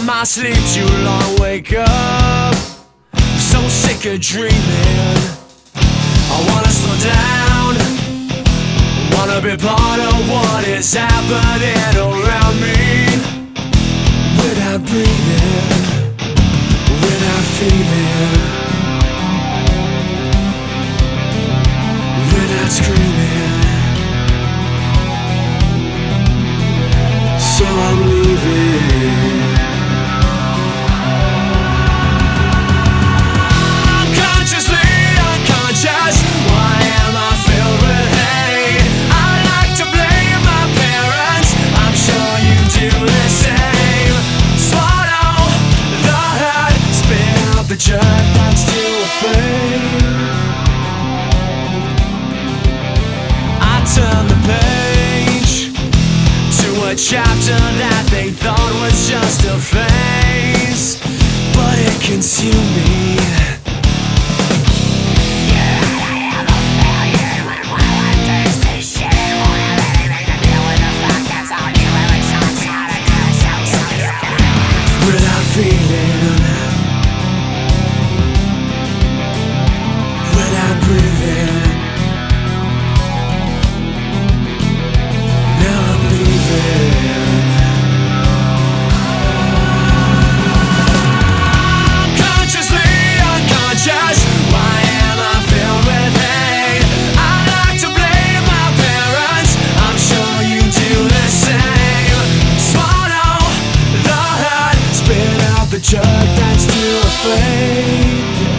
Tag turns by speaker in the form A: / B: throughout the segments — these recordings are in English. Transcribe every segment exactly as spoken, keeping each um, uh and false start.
A: my sleep too long, wake up so sick of dreaming. I wanna slow down, wanna be part of what is happening around me. Without breathing, without feeling, without screaming. So I'm leaving. Unconsciously unconscious, why am I filled with hate? I like to blame my parents, I'm sure you do the same. Swallow the hurt, spit out the jerk that's still afraid. I turn the page to a chapter that they thought was just a phase, but it consumed me. Without feeling, without breathing, now I'm leaving. Unconsciously unconscious, why am I filled with hate? I like to blame my parents, I'm sure you do the same. Swallow the hurt, spit out the jerk that's still afraid.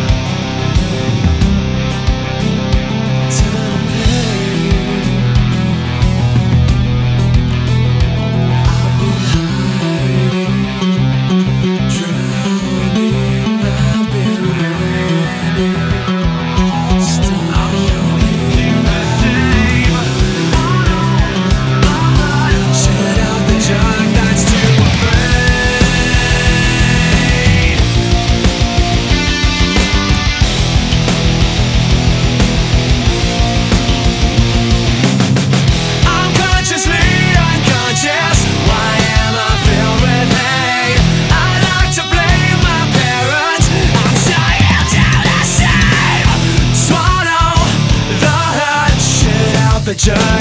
A: Turn the page. I've been hiding, drowning. I've been hiding, shut out the jerk that's too afraid. Unconsciously unconscious, why am I filled with hate? I like to blame my parents, I'm sure you do the same. Swallow the hurt, shit out the jerk